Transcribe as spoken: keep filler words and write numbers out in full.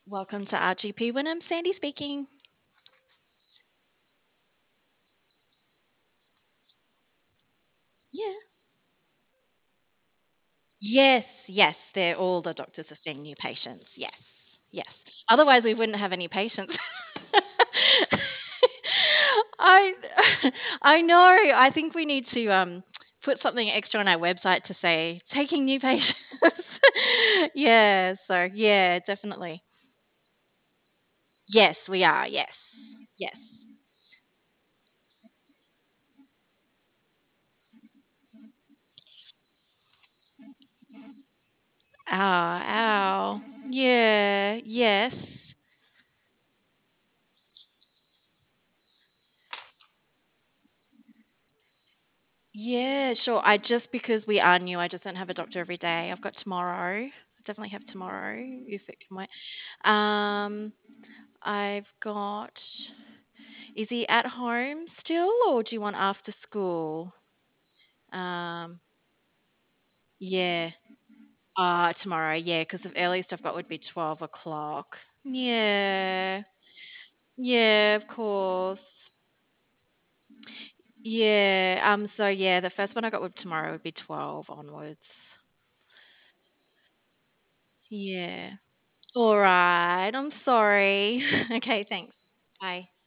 Welcome to R G P Wynnum. Sandy speaking. Yeah. Yes, yes, they're all the doctors are seeing new patients. Yes, yes. Otherwise, we wouldn't have any patients. I I know. I think we need to um put something extra on our website to say taking new patients. Yeah, so yeah, definitely. Yes, we are. Yes. Yes. Ow, ow. Yeah, yes. Yeah, sure. I just because we are new, I just don't have a doctor every day. I've got tomorrow. I definitely have tomorrow if it can wait. Um, I've got. Is he at home still, or do you want after school? Um, yeah. Uh, tomorrow, yeah, because the earliest I've got would be twelve o'clock. Yeah. Yeah, of course. Yeah. Um, so yeah, the first one I got would tomorrow would be twelve onwards. Yeah. All right. I'm sorry. Okay, thanks. Bye.